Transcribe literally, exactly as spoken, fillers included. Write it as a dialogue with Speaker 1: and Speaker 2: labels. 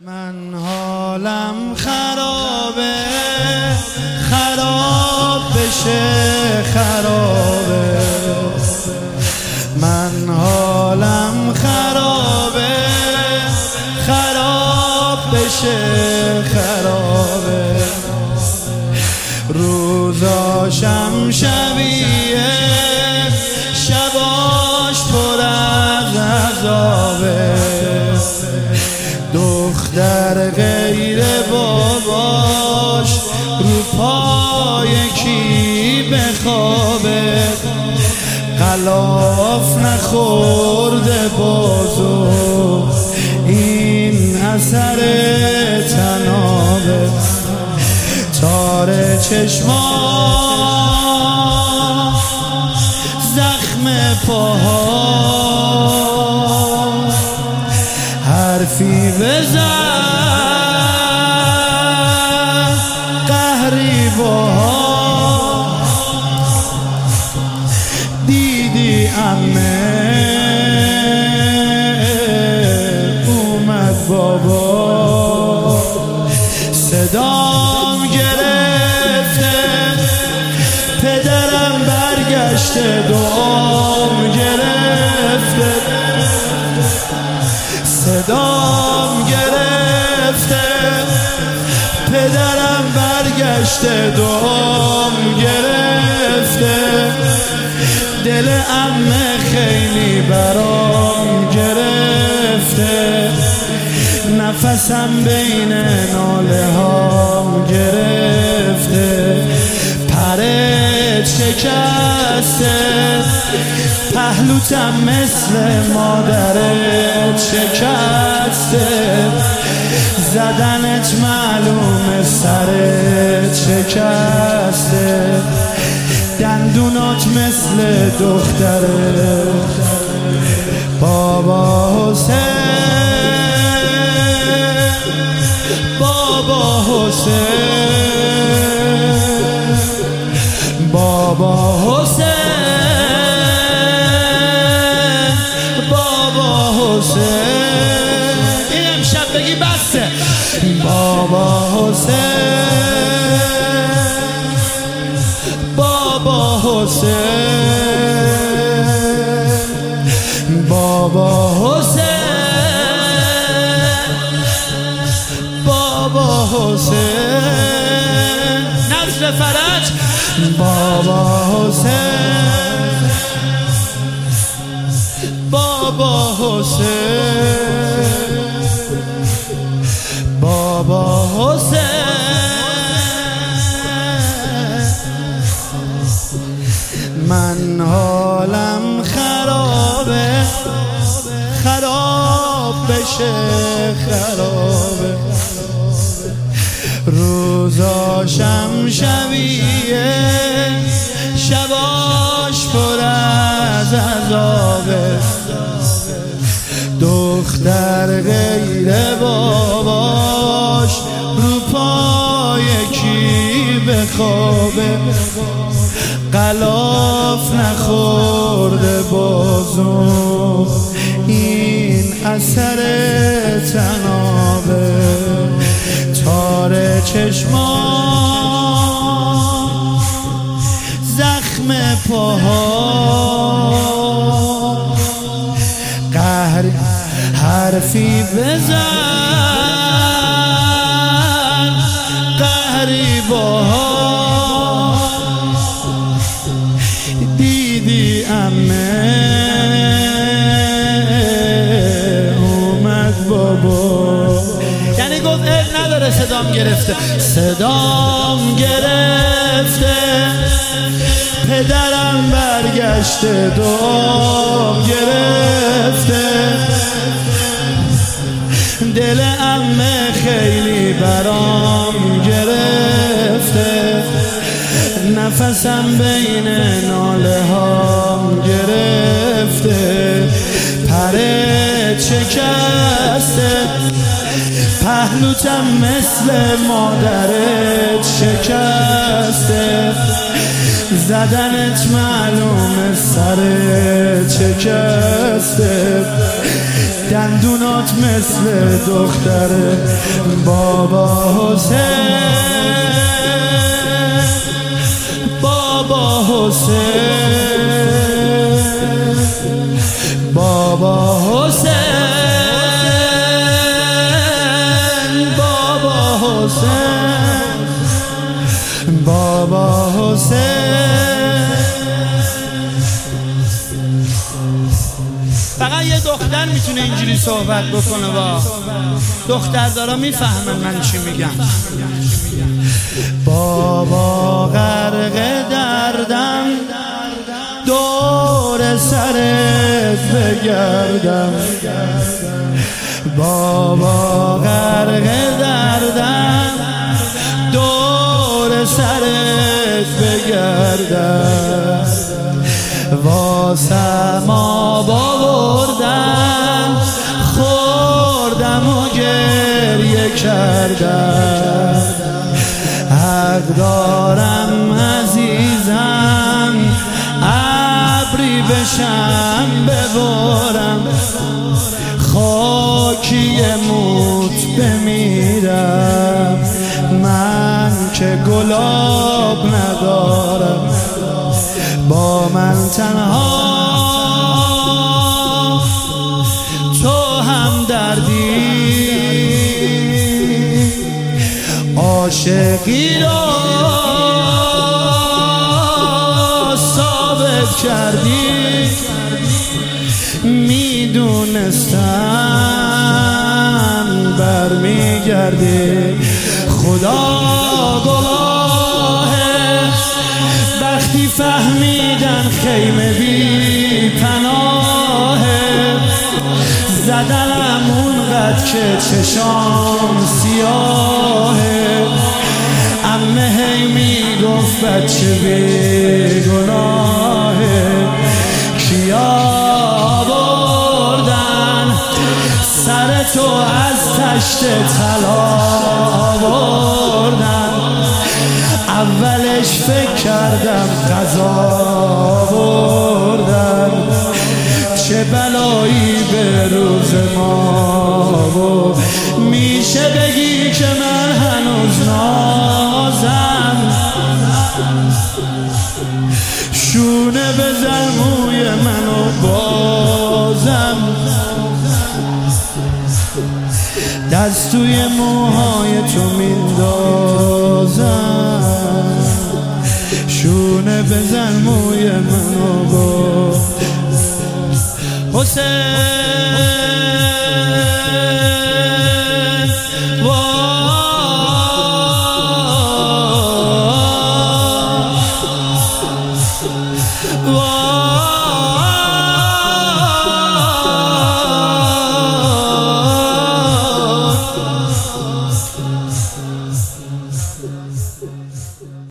Speaker 1: من حالم خرابه، خراب بشه خرابه. من حالم خرابه، خراب بشه خرابه. روزاشم شبیه، شباش پر از عذابه. دختر غیر باباش رو پای کی بخوابه. غلاف نخورده بازو، این اثر تنابه. تار چشما، زخم پاها، حرفی بزن قهری باها. دیدی عمه اومد بابا، صدام گرفته، پدرم برگشته، دعام گرفته. صدام گرفته، پدرم برگشته، دعام گرفته. دل عمه خیلی برام گرفته، نفسم بین ناله هام گرفته. پرت شکسته، پهلوتم مثل مادرت شکسته. زدنت معلومه سرت شکسته. دندونات مثل دختره. بابا حسین، بابا حسین، بابا حسین، بابا حسین. این امشب بگی بسته. بابا حسین، بابا حسین، بابا حسین، بابا حسین. نصر فرج. بابا حسین، بابا حسین، بابا حسین. من حالم خرابه، خراب بشه خرابه. روزاشم شبیه، شباش پر از عذابه. دختر غیر باباش رو پای کی بخوابه. غلاف نخورده بازو، این اثر تنابه. تار چشما، زخم پاها، قهر حرفی بزن قهری باها. دیدی عمه اومد بابا، یعنی گفت ال نداره صدام گرفته. صدام گرفته، پدرم برگشته، دعام گرفته. دل عمه خیلی برام گرفته، نفسم بین ناله هام گرفته. پرت شکسته، پهلوتم مثل مادرت شکسته. زدنت معلومه سرت شکسته. دندونات مثل دختره بابا حسین بابا حسین بابا حسین بابا حسین بابا حسین. فقط یه دختر میتونه اینجوری صحبت بکنه با دختردارا میفهمن من چی میگم. بابا غرق دردم دور سرت بگردم بابا غرق دردم دور سرت بگردم واسم آب آوردم خوردم و گریه کردم حق دارم عزیزم ابری بشم ببارم خاکی موت بمیرم من که گلاب ندارم با من تنها تو هم دردی عاشقی را ثابت کردی میدونستم برمیگردی خدا گواهه وقتی فهمیدن خیمه بی پناهه زدنم اونقدر که چشام سیاهه عمه هی میگفت بچه بی گناهه کیا بردن سر تو از تشت طلا بردن اولش فکر کردم قضا بردن چه بلایی به روز ما بود میشه بگی که من هنوز نازم شونه بزن موی منو بازم دست توی موهای تو میندازم شونه بزن موی منو بازم حسین